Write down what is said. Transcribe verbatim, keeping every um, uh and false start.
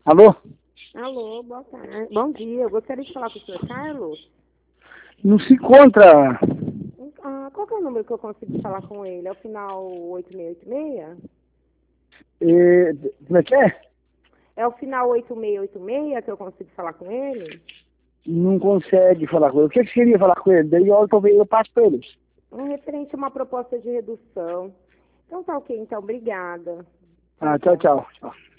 Alô? Alô, boa tarde. Bom dia, eu gostaria de falar com o senhor Carlos. Não se encontra. Ah, qual que é o número que eu consigo falar com ele? É o final oito seis oito seis? É, como é que é? É o final oito seis oito seis que eu consigo falar com ele? Não consegue falar com ele. O que que você queria falar com ele? Daí eu, talvez eu passo para ele. Um referente a uma proposta de redução. Então tá ok, então, obrigada. Tchau, Ah, tchau, tchau. tchau. Tchau.